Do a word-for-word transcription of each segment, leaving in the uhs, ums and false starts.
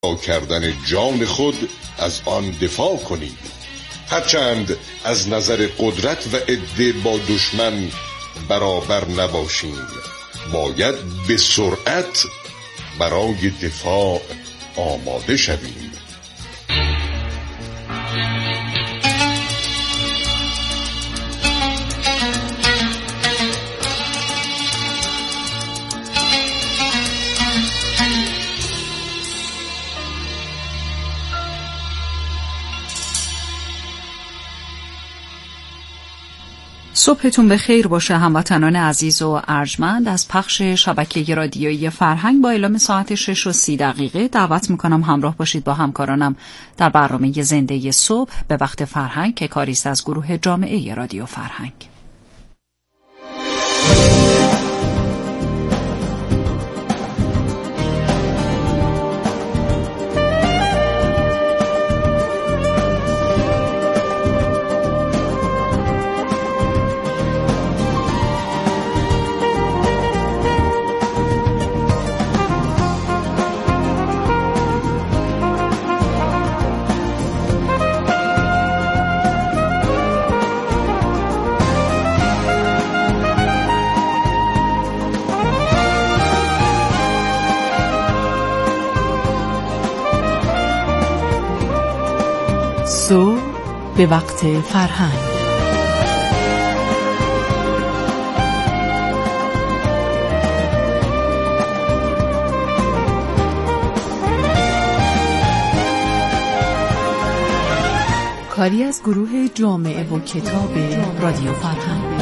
کردن جان خود از آن دفاع کنید. هرچند از نظر قدرت و عده با دشمن برابر نباشیم، باید به سرعت برای دفاع آماده شویم. صبحتون به خیر باشه هموطنان عزیز و ارجمند. از پخش شبکه رادیویی فرهنگ با اعلام ساعت شش و سی دقیقه دعوت میکنم همراه باشید با همکارانم در برنامه زنده صبح به وقت فرهنگ که کاری است از گروه جامعه رادیو فرهنگ. صبح به وقت فرهنگ. کاری از گروه جامعه و کتاب رادیو فرهنگ.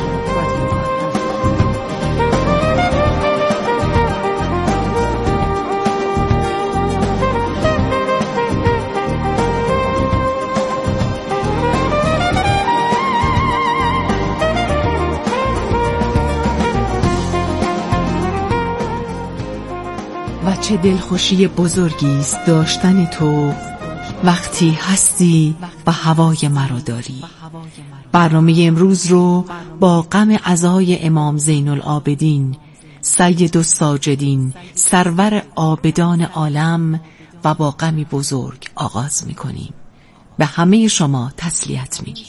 چه دلخوشی بزرگی است داشتن تو وقتی هستی و هوای مرا داری. برنامه امروز رو با غم عزای امام زین العابدین سید الساجدین سرور عابدان عالم و با غمی بزرگ آغاز می‌کنیم. به همه شما تسلیت میگیم.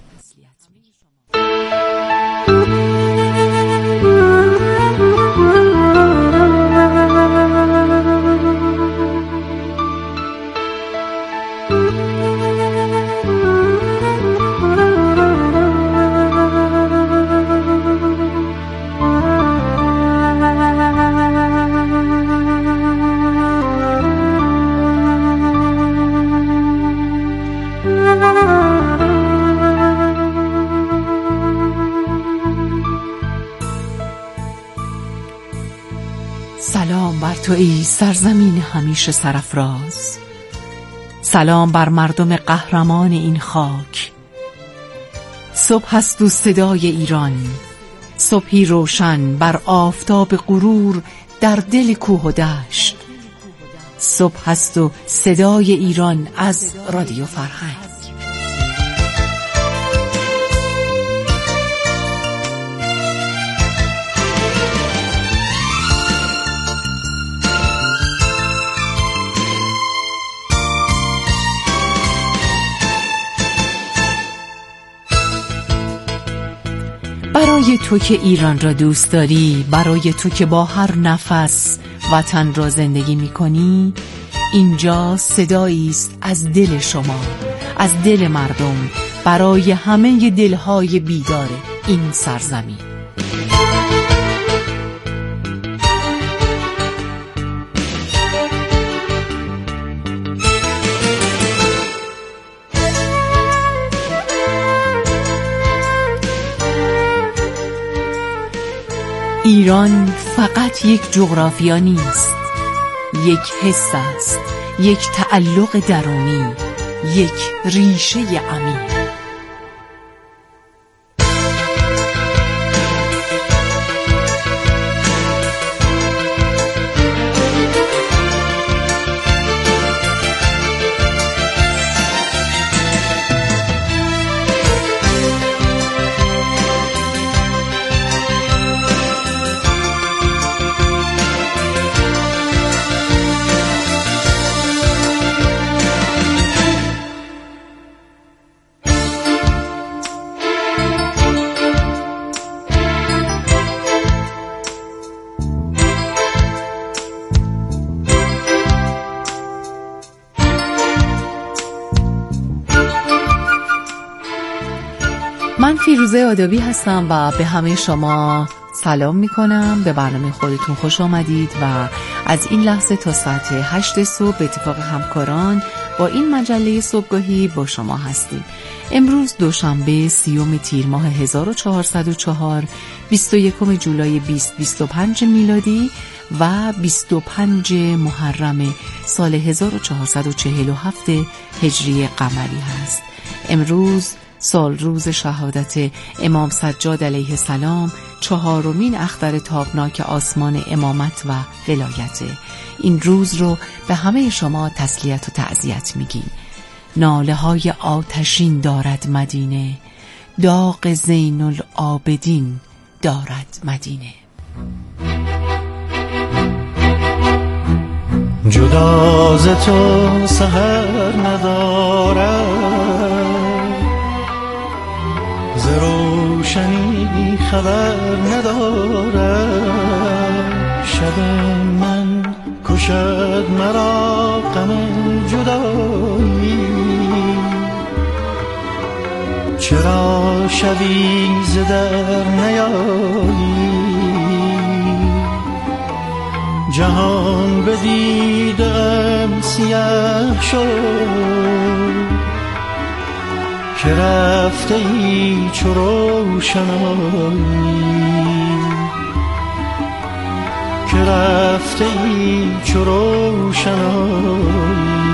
سلام بر تو ای سرزمین همیشه سرافراز، سلام بر مردم قهرمان این خاک. صبح است و صدای ایران، صبحی روشن بر آفتاب غرور در دل کوه و دشت. صبح است و صدای ایران از رادیو فرهنگ. برای تو که ایران را دوست داری، برای تو که با هر نفس وطن را زندگی می کنی، اینجا صدایی است از دل شما، از دل مردم، برای همه دلهای بیدار این سرزمین. ایران فقط یک جغرافیا نیست، یک حس است، یک تعلق درونی، یک ریشه عمیق. من فیروزه آدابی هستم و به همه شما سلام می کنم. به برنامه خودتون خوش آمدید و از این لحظه تا ساعت هشت صبح به اتفاق همکاران با این مجله صبحگاهی با شما هستیم. امروز دوشنبه سیوم تیر ماه هزار و چهارصد و چهار، بیست و یکم جولای بیست بیست و پنج میلادی و بیست و پنج محرم سال هزار و چهارصد و چهل و هفت هجری قمری هست. امروز سال روز شهادت امام سجاد علیه السلام، چهارمین اختر تابناک آسمان امامت و ولایته. این روز رو به همه شما تسلیت و تعزیت میگیم. ناله های آتشین دارد مدینه، داغ زین العابدین دارد مدینه. جدا ز تو سحر ندارد، ز روشنی خبر ندارد. شب من کشد مرا غم جدایی، چرا شبی ز در نیایی؟ جهان بدیدم سیاه شد، که رفته ای چو روشنایی، که رفته ای چو روشنایی.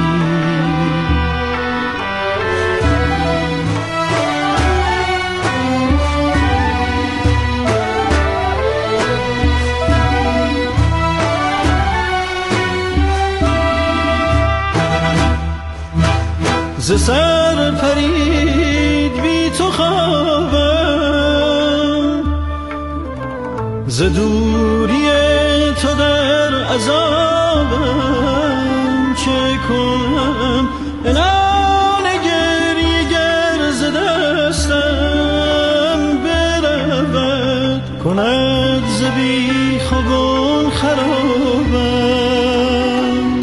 ز سر پرید بی تو خوابم، ز دوری تو در عذابم. چه کنم الان گریه گر ز دستم برود، کند ز بی خوابان خرابم،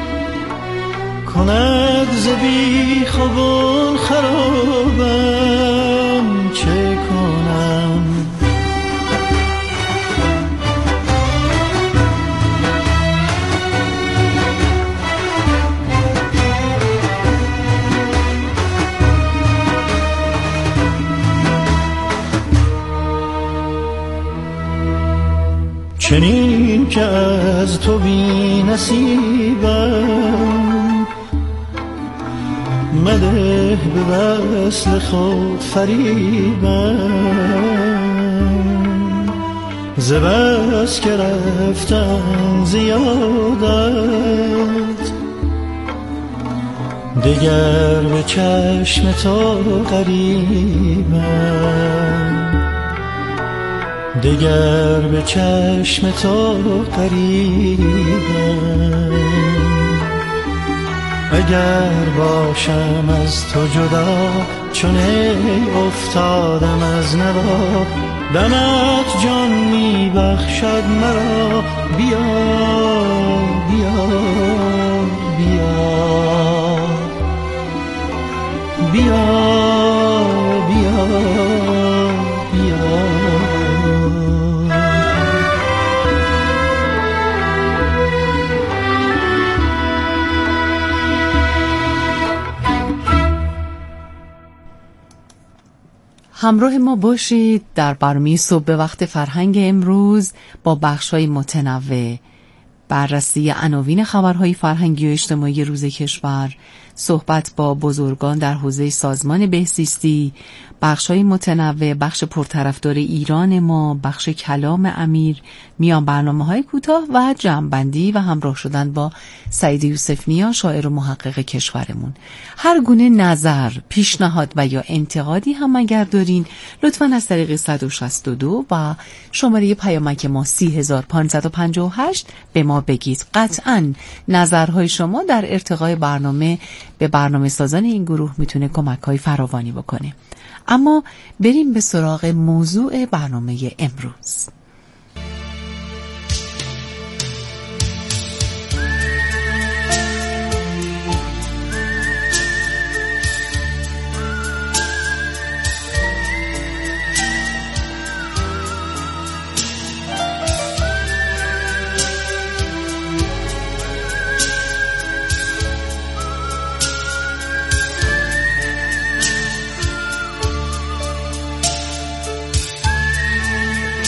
کند ز بی خوابان خرابم. چه کنم؟ چنین که از تو بی نصیبم، مده به وصل خود فریبم. ز بس که رفتم زیادت، دگر به چشم تو قریبم، دگر به چشم تو قریبم. اگر باشم از تو جدا، چون افتادم از نوا، دمت جان می بخشد مرا. بیا بیا بیا بیا بیا بیا. همراه ما باشید در برنامه صبح به وقت فرهنگ امروز با بخش‌های متنوع، بررسی عناوین خبرهای فرهنگی و اجتماعی روز کشور، صحبت با بزرگان در حوزه سازمان بهزیستی، بخش‌های متنوع، بخش پرطرفدار ایران ما، بخش کلام امیر، میان برنامه‌های کوتاه و جمع‌بندی و همراه شدن با سعید یوسف نیا، شاعر و محقق کشورمون. هر گونه نظر، پیشنهاد و یا انتقادی هم اگر دارین لطفاً از طریق صد و شصت و دو و شماره پیامک ما سی هزار و پانصد و پنجاه و هشت به ما بگید. قطعاً نظرهای شما در ارتقای برنامه به برنامه سازان این گروه میتونه کمک‌های فراوانی بکنه. اما بریم به سراغ موضوع برنامه امروز.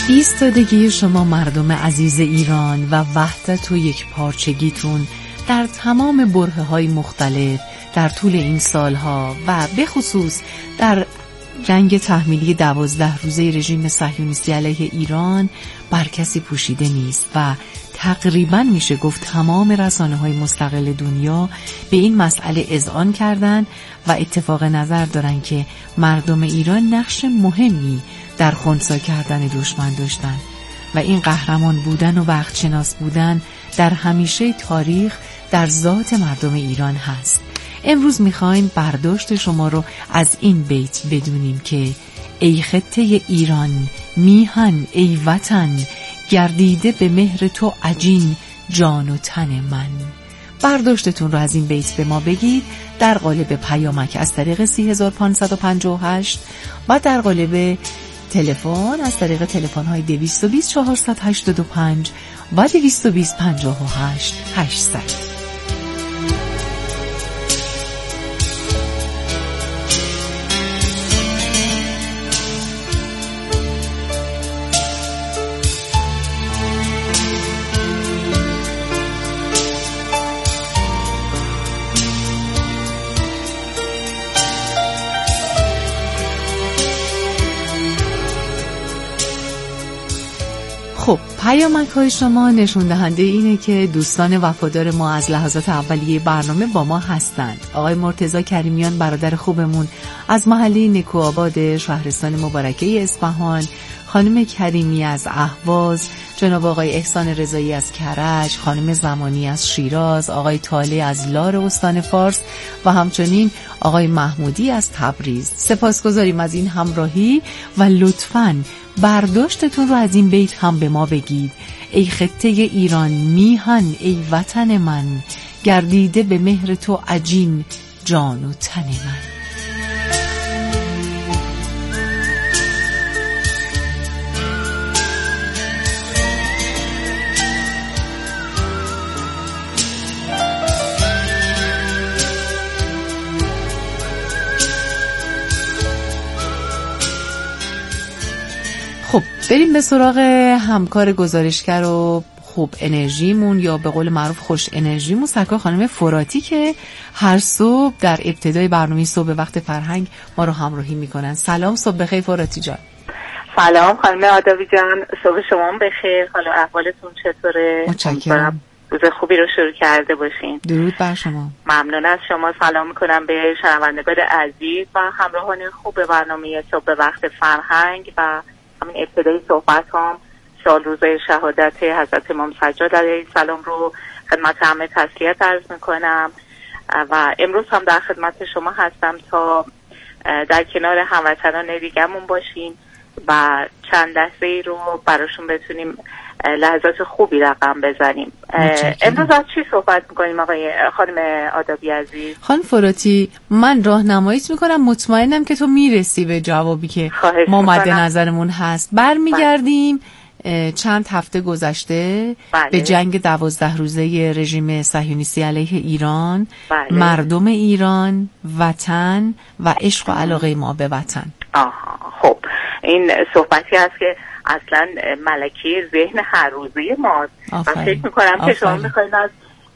ایستادگی شما مردم عزیز ایران و وحدت و یک پارچگیتون در تمام برهه‌های مختلف در طول این سالها و به خصوص در جنگ تحمیلی دوازده روزه رژیم صهیونیستی علیه ایران بر کسی پوشیده نیست و تقریباً میشه گفت تمام رسانه‌های مستقل دنیا به این مسئله اذعان کردن و اتفاق نظر دارن که مردم ایران نقش مهمی در خنثی کردن دشمن داشتن و این قهرمان بودن و وقت شناس بودن در همیشه تاریخ در ذات مردم ایران هست. امروز میخوایم برداشت شما رو از این بیت بدونیم که ای خطه ایران میهن ای وطن، گردیده به مهر تو عجین جان و تن من. برداشتتون رو از این بیت به ما بگید در قالب پیامک از طریق سه هزار و پانصد و پنجاه و هشت و در قالب تلفن از طریق تلفن‌های دویست و بیست چهارصد و هشتاد و پنج و دویست و بیست پنجاه و هشت هشتصد. خب پیامک های شما نشون دهنده اینه که دوستان وفادار ما از لحظات اولیه برنامه با ما هستند. آقای مرتضی کریمیان برادر خوبمون از محله نکوآباد شهرستان مبارکه اصفهان، خانم کریمی از اهواز، جناب آقای احسان رضایی از کرج، خانم زمانی از شیراز، آقای طالع از لار استان فارس و همچنین آقای محمودی از تبریز. سپاسگزاریم از این همراهی و لطفاً برداشتتون رو از این بیت هم به ما بگید. ای خطه ایران میهن ای وطن من، گردیده به مهر تو عجین جان و تن من. خب بریم به سراغ همکار گزارشگر و خوب انرژیمون یا به قول معروف خوش انرژیمون، سرکار خانم فراتی که هر صبح در ابتدای برنامه صبح وقت فرهنگ ما رو همراهی میکنن. سلام، صبح بخیر فراتی جان. سلام خانم آدابی جان، صبح شما بخیر. حالا احوالتون چطوره؟ متشکرم. روز خوبی رو شروع کرده باشین. درود بر شما. ممنون از شما. سلام میکنم به شنوندگان عزیز و همراهان خوب برنامه صبح وقت فرهنگ و همین ابتدای صحبت هم سال روزه شهادت حضرت امام سجاد علیه السلام رو خدمت همه تسلیت عرض میکنم و امروز هم در خدمت شما هستم تا در کنار هموطنان دیگه‌مون باشیم و چند لحظه رو براشون بتونیم لحظات خوبی رقم بزنیم. امروز از چی صحبت میکنیم آقای خانم آدابی عزیز؟ خانم فراتی، من راهنماییت میکنم، مطمئنم که تو میرسی به جوابی که ما مد نظرمون هست. برمیگردیم چند هفته گذشته بله. به جنگ دوازده روزه رژیم صهیونیستی علیه ایران، بله. مردم ایران، وطن و عشق و علاقه ما به وطن. آها، خب این صحبتی هست که اصلا ملکه ذهن هر روزه ماست و فکر میکنم که شما میخواین از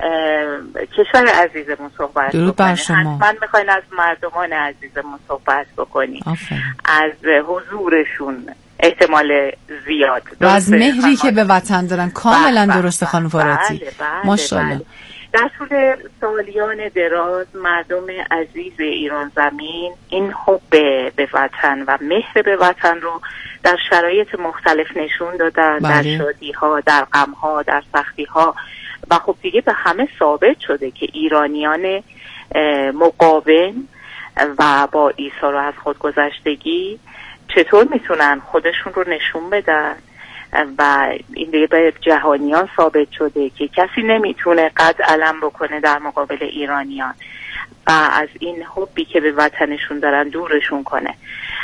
کشور عزیزمون صحبت بکنید، حتما میخواین از مردمان عزیزمون صحبت بکنید، از حضورشون احتمال زیاد و از مهری که به وطن دارن. کاملا درسته خانم فراتی. بله بله ماشاءالله. بله. در طول سالیان دراز مردم عزیز ایران زمین این حب به وطن و مهر به وطن رو در شرایط مختلف نشون دادن، بله. در شادی ها، در غم ها، در سختی ها و خب دیگه به همه ثابت شده که ایرانیان مقاوم و با ایثار و از خودگذشتگی چطور میتونن خودشون رو نشون بدن و این دیگه به جهانیان ثابت شده که کسی نمیتونه قد علم بکنه در مقابل ایرانیان و از این حبی که به وطنشون دارن دورشون کنه.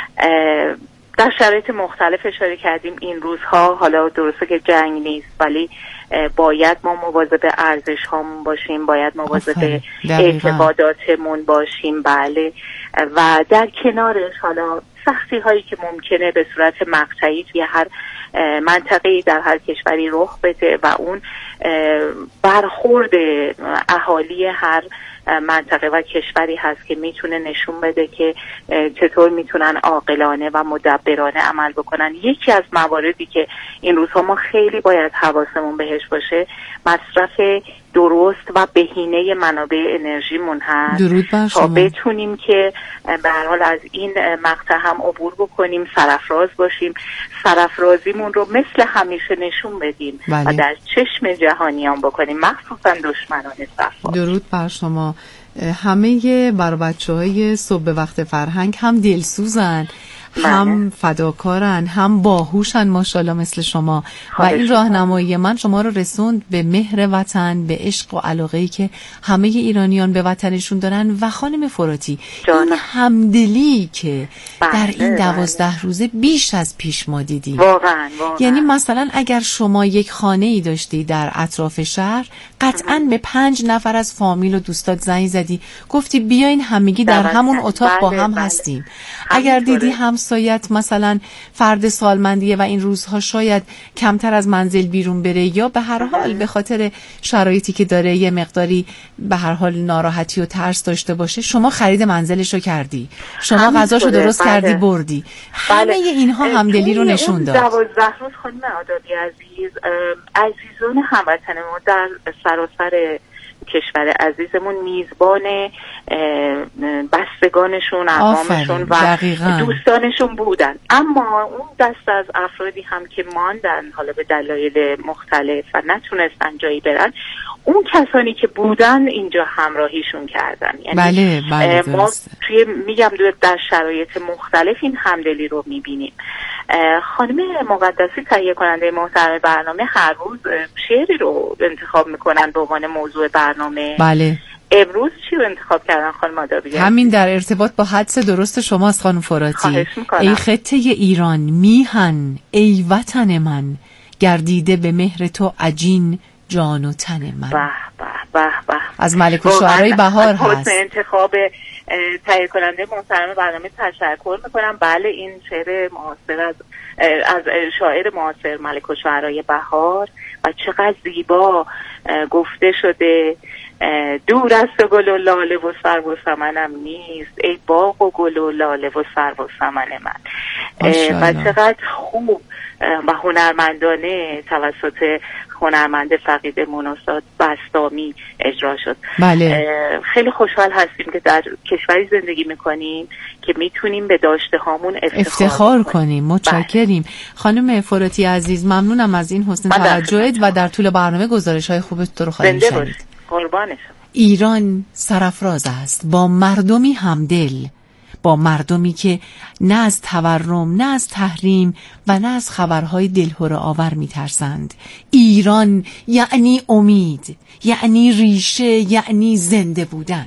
در شرایط مختلف اشاره کردیم این روزها، حالا درسته که جنگ نیست ولی باید ما مواظب ارزش هامون باشیم، باید مواظب اعتقاداتمون باشیم، بله، و در کنارش حالا سختی هایی که ممکنه به صورت مقطعی توی هر منطقه‌ای در هر کشوری رخ بده و اون برخورد اهالی هر منطقه و کشوری هست که میتونه نشون بده که چطور میتونن عاقلانه و مدبرانه عمل بکنن. یکی از مواردی که این روزها ما خیلی باید حواسمون بهش باشه مصرف درست و بهینه منابع انرژیمون هست تا بتونیم که به هر حال از این مقطع هم عبور بکنیم، سرافراز باشیم، سرافرازیمون رو مثل همیشه نشون بدیم بله. و در چشم جهانیان بکنیم، مخصوصا دشمنان صفا. درود بر شما. همه بر بچه‌های صبح وقت فرهنگ هم دلسوزن، هم فداکارن، هم باهوشن ماشاءالله مثل شما و این راهنمایی من شما رو رسوند به مهر وطن، به عشق و علاقه‌ای که همه ایرانیان به وطنشون دارن. و خانم فراتی این همدلی که بله در این دوازده روزه بیش از پیش ما دیدیم واقعا, واقعا. یعنی مثلا اگر شما یک خانه‌ای داشتی در اطراف شهر قطعاً به پنج نفر از فامیل و دوستات زنگ زدی گفتی بیاین همگی در همون اتاق بله، با هم بله. هستیم. اگر دیدی همسایت مثلا فرد سالمندیه و این روزها شاید کمتر از منزل بیرون بره یا به هر حال به خاطر شرایطی که داره یه مقداری به هر حال ناراحتی و ترس داشته باشه، شما خرید منزلش رو کردی، شما غذاشو درست بله. کردی بردی. بله. همه اینها همدلی رو نشون داد. دوازده روز خانم آدابی عزیز، عزیزان هموطن ما در سراسر کشور عزیزمون میزبان بستگانشون، اقوامشون و دقیقاً. دوستانشون بودن، اما اون دست از افرادی هم که ماندن حالا به دلایل مختلف و نتونستن جایی برن، اون کسانی که بودن اینجا همراهیشون کردن. یعنی بله بله ما توی میگم در شرایط مختلف این همدلی رو میبینیم. خانم مقدسی تهیه کننده محترم برنامه هر روز شعری رو انتخاب میکنن به عنوان موضوع برنامه. بله. امروز چی رو انتخاب کردن خانم آدابی؟ همین در ارتباط با حدس درست شماست خانم فراتی. ای خطه ایران میهن، ای وطن من، گردیده به مهر تو عجین جان و تن من. به به به به. از ملک الشعرای بهار هست. انتخاب تهیه کننده محترم برنامه تشکر میکنم. بله این شعر معاصر از از شاعر معاصر ملک الشعرای بهار و چقدر زیبا گفته شده. دور است گل و لاله و سرو و سمنم نیست، ای باغ و گل و لاله و سرو و سمن من. و چقدر خوب و هنرمندانه توسط هنرمند فقید مناسات بستامی اجرا شد. بله. خیلی خوشحال هستیم که در کشوری زندگی میکنیم که میتونیم به داشته هامون افتخار, افتخار کنیم. متشکریم. بله. خانم فراتی عزیز ممنونم از این حسن توجهت و در طول برنامه گزارش های خوبت رو خواهیم شنید. قربانش. ایران سرافراز است با مردمی همدل، با مردمی که نه از تورم، نه از تحریم و نه از خبرهای دلهره آور میترسند. ایران یعنی امید، یعنی ریشه، یعنی زنده بودن.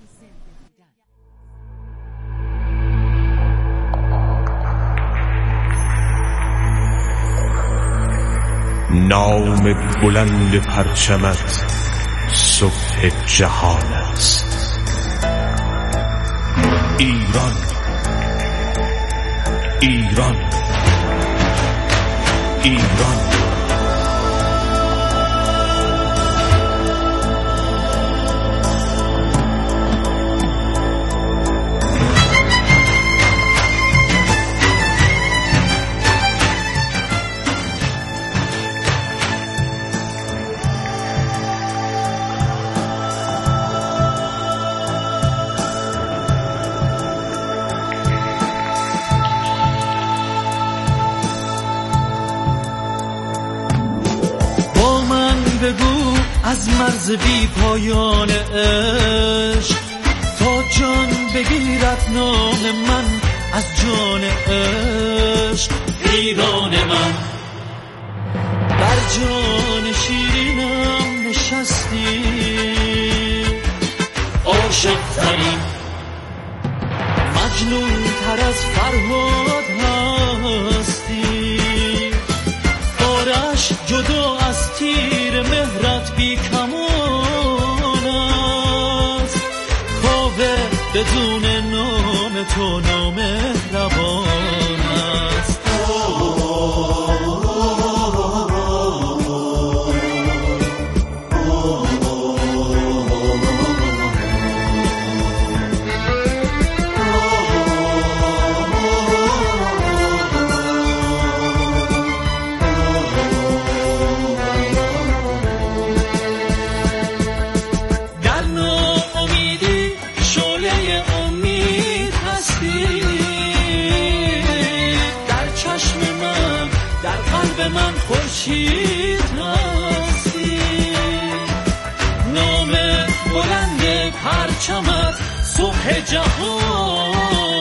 نام بلند پرچمت صبح جهان است. ایران، ایران، ایران. از مرز بی پایان عشق تا جان بگیرد نام من از جان عشق. ایران من بر جان شیرینم نشستی، عاشق ترین مجنون تر از فرهاد هستی. آرش جدا از تیر مهرت بی کمان است، کاوه بدون نام تو نامهربان است. قلب من خورشید هستی، نام بلند پرچمت صبح جهانت،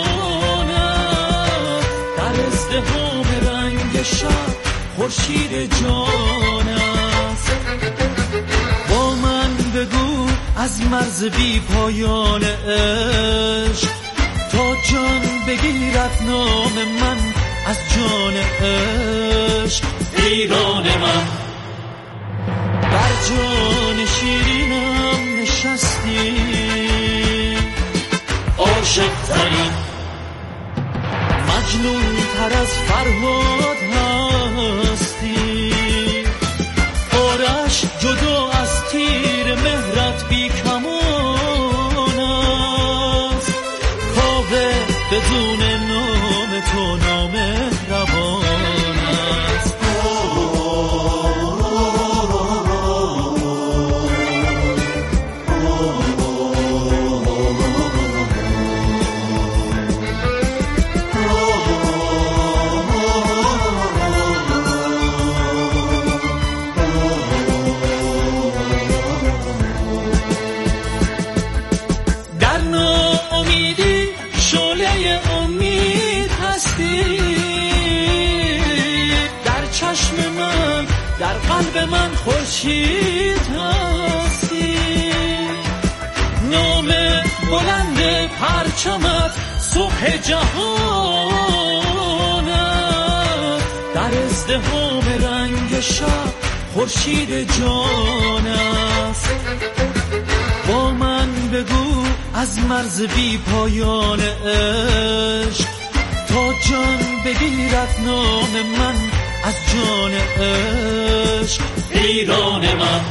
در ازدحام رنگ شب خورشید جان است. با من بگو از مرز بی پایان عشق، تا جان بگیرد نام من از جان عشق. ایران من بر جان شیرینم نشستی، عاشق ترین مجنون تر از فرهاد هستی. آرش جدا از تیر مهرت بی کمان است، کاوه بدون نام تو نامهربان است. در قلب من خورشید هستی، نام بلند پرچمت صبح جهانت، در ازدحام رنگ شب خورشید جان است. با من بگو از مرز بی پایان عشق، تا جان بگیرد نام من از جان عشق. ایران من.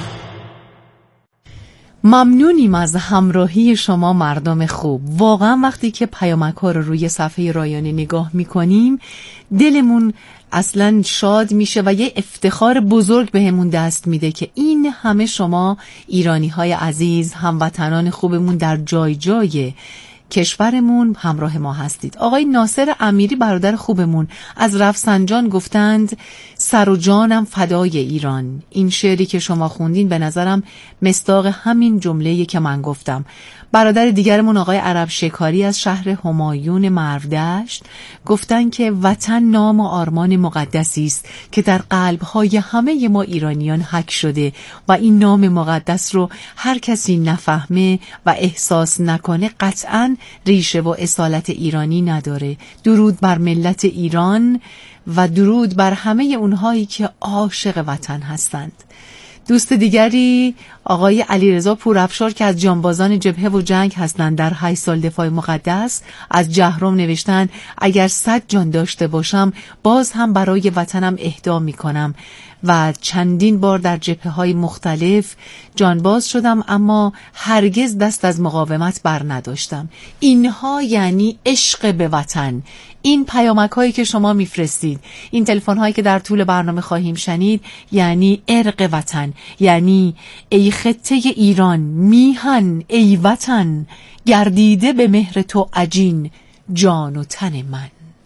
ممنونیم از همراهی شما مردم خوب. واقعا وقتی که پیامک‌ها رو روی صفحه رایانه نگاه می‌کنیم دلمون اصلا شاد میشه و یه افتخار بزرگ بهمون دست میده که این همه شما ایرانی‌های عزیز، هموطنان خوبمون در جای جای کشورمون همراه ما هستید. آقای ناصر امیری برادر خوبمون از رفسنجان گفتند سر و جانم فدای ایران. این شعری که شما خوندین به نظرم مصداق همین جمله‌ای که من گفتم. برادر دیگرمون آقای عرب شکاری از شهر همایون مرودشت گفتن که وطن نام و آرمان مقدسی است که در قلب‌های همه ما ایرانیان حک شده و این نام مقدس رو هر کسی نفهمه و احساس نکنه قطعاً ریشه و اصالت ایرانی نداره. درود بر ملت ایران و درود بر همه اونهایی که عاشق وطن هستند. دوست دیگری آقای علیرضا پورافشار که از جانبازان جبهه و جنگ هستند در هشت سال دفاع مقدس از جهرم نوشتن اگر صد جان داشته باشم باز هم برای وطنم اهدا می کنم و چندین بار در جبهه‌های مختلف جانباز شدم اما هرگز دست از مقاومت بر نداشتم. اینها یعنی عشق به وطن. این پیامک هایی که شما میفرستید، این تلفن هایی که در طول برنامه خواهیم شنید، یعنی ارق وطن، یعنی ای خطه ایران میهن ای وطن، گردیده به مهر تو عجین جان و تن من.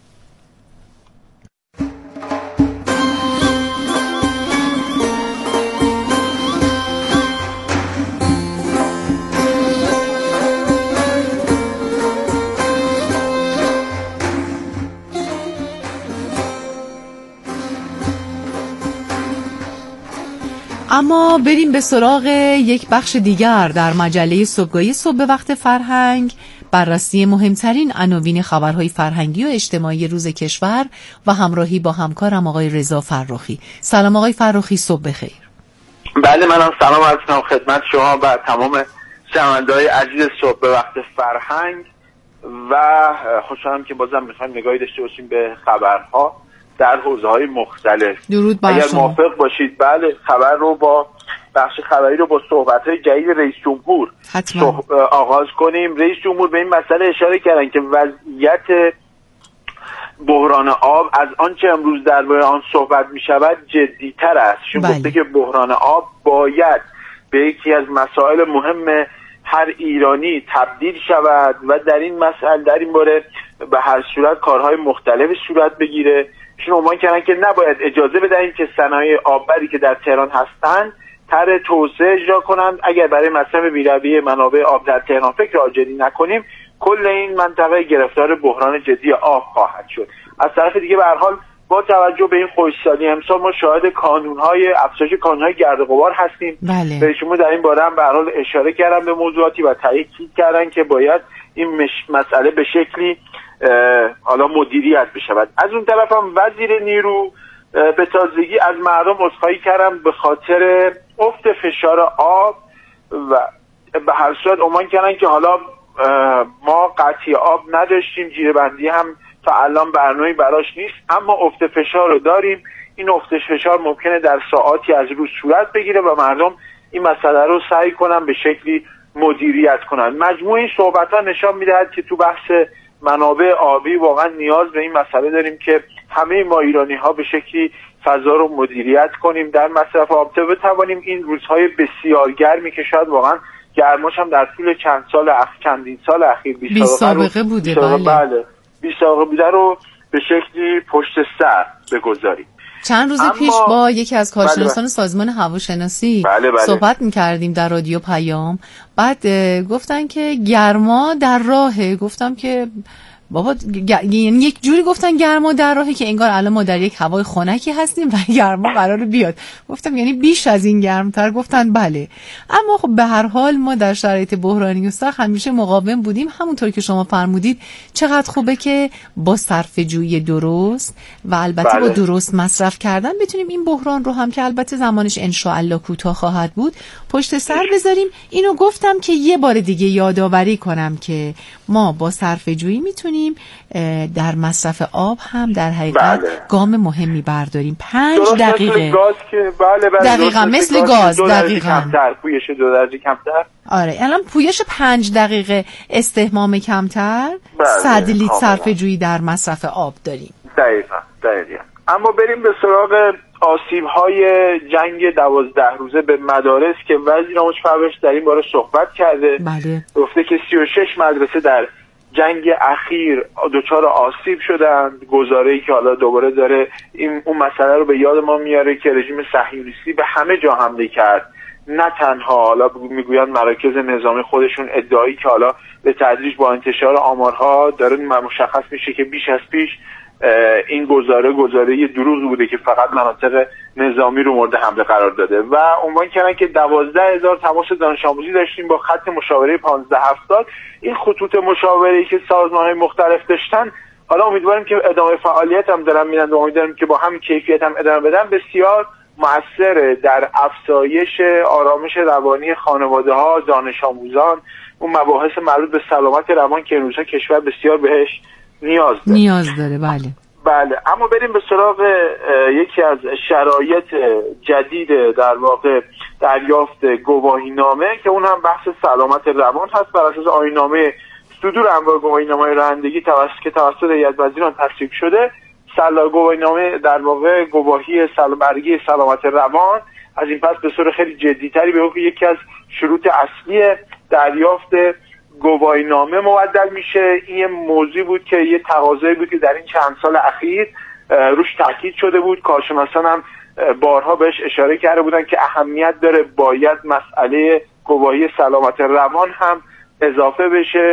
اما بریم به سراغ یک بخش دیگر در مجله صبحگاهی صبح به وقت فرهنگ، بررسی مهمترین عناوین خبرهای فرهنگی و اجتماعی روز کشور و همراهی با همکارم آقای رضا فرخی. سلام آقای فرخی، صبح بخیر. بله، منم سلام عرض می‌کنم خدمت شما و تمام شنونده‌های عزیز صبح به وقت فرهنگ و خوشحالم که بازم می‌خوایم نگاهی داشته باشیم به خبرها در حوزه‌های مختلف. درود بر اگر شما. موافق باشید بله خبر رو با بخش خبری رو با صحبت‌های جدید رئیس جمهور صحب... آغاز کنیم. رئیس جمهور به این مسئله اشاره کردن که وضعیت بحران آب از آنچه امروز درباره آن صحبت می‌شود جدی‌تر است. شون بله. گفته که بحران آب باید به یکی از مسائل مهم هر ایرانی تبدیل شود و در این مسئله در این باره به هر صورت کارهای مختلف صورت بگیره ایشون عنوان کردن که نباید اجازه بدهیم که صنایع آببری که در تهران هستند طرح توسعه اجرا کنند. اگر برای مصرف بی‌رویه منابع آب در تهران فکر راجعی نکنیم، کل این منطقه گرفتار بحران جدی آب خواهد شد. از طرف دیگه به هر حال با توجه به این خشکسالی امسال ما شاهد کانون‌های افزایش کانون‌های گرد و غبار هستیم. بله. به شما در این باره هم به هر حال اشاره کردم به موضوعاتی و تاکید کردن که باید این مش... مسئله به شکلی حالا مدیریت بشود. از اون طرف هم وزیر نیرو به تازگی از مردم عذرخواهی کردم به خاطر افت فشار آب و به هر صورت عنوان کردن که حالا ما قطعی آب نداشتیم، جیره‌بندی هم تا الان برنامه‌ای براش نیست، اما افت فشار رو داریم. این افت فشار ممکنه در ساعاتی از روز صورت بگیره و مردم این مسئله رو سعی کنن به شکلی مدیریت کنن. مجموع این صحبت‌ها نشان می‌دهد که تو بحث منابع آبی واقعا نیاز به این مسئله داریم که همه ما ایرانی‌ها به شکلی فضا رو مدیریت کنیم در مصرف آب تا بتوانیم این روزهای بسیار گرمی که شاید واقعا گرماش هم در طول چند سال اخ چندین سال اخیر بی سابقه بوده، بله بله بی سابقه بوده رو به شکلی پشت سر بگذاریم. چند روز پیش با یکی از کارشناسان بله سازمان هواشناسی بله بله. صحبت می‌کردیم در رادیو پیام، بعد گفتن که گرما در راهه. گفتم که بابا یعنی یک جوری گفتن گرما در راهه که انگار الان ما در یک هوای خنکی هستیم و گرما قراره بیاد. گفتم یعنی بیش از این گرمتر؟ گفتن بله. اما خب به هر حال ما در شرایط بحرانی و سخت همیشه مقاوم بودیم. همونطور که شما فرمودید چقدر خوبه که با صرفه‌جویی درست و البته بله. با درست مصرف کردن بتونیم این بحران رو هم که البته زمانش ان شاء الله کوتاه خواهد بود پشت سر بذاریم. اینو گفتم که یه بار دیگه یادآوری کنم که ما با صرفه‌جویی میتونیم در مصرف آب هم در حقیقت بله. گام مهمی برداریم. پنج دقیقه گاز که بله بله دقیقا مثل گاز دقیقا کمتر پویش دو درجه کمتر. آره الان پویش پنج دقیقه استحمام کمتر بله. صد لیتر صرفه‌جویی در مصرف آب داریم. دقیقا دقیقا. اما بریم به سراغ آسیب‌های جنگ دوازده روزه به مدارس که وزیر آموزش و پرورش در این باره صحبت کرده. بله. گفته که سی و شش مدرسه در جنگ اخیر دچار آسیب شدند. گزاره‌ای که حالا دوباره داره این اون مسئله رو به یاد ما میاره که رژیم صهیونیستی به همه جا حمله کرد، نه تنها حالا میگویند مراکز نظامی خودشون، ادعایی که حالا به تدریج با انتشار آمارها داره مشخص میشه که بیش از پیش این گزاره گزاره دروغی بوده که فقط مناطق نظامی رو مورد حمله قرار داده و عنوان کردن که دوازده هزار تماس دانش آموزی داشتیم با خط مشاوره پانزده هفتاد. این خطوط مشاوره‌ای که سازمان‌های مختلف داشتن حالا امیدواریم که ادامه فعالیت هم دارن میدن و امیدواریم که با همین کیفیت هم ادامه بدن. بسیار مؤثره در افزایش آرامش روانی خانواده‌ها، دانش آموزان، اون مباحث مربوط به سلامت روان که روزها کشور بسیار بهش نیاز داره. نیاز داره بله. بله اما بریم به سراغ یکی از شرایط جدید در واقع دریافت گواهینامه که اون هم بحث سلامت روان هست. بر اساس آیین‌نامه صدور انواع گواهینامه‌های رانندگی توسط که توسط هیئت وزیران تصویب شده، سلا گواهینامه در واقع گواهی سلامتی سلامت روان از این پس به صورت خیلی جدی‌تری به حکم یکی از شروط اصلی دریافت گواهینامه مبدل میشه. این موضوعی بود که یه تقاضایی بود که در این چند سال اخیر روش تاکید شده بود. کارشناسان هم بارها بهش اشاره کرده بودن که اهمیت داره، باید مسئله گواهی سلامت روان هم اضافه بشه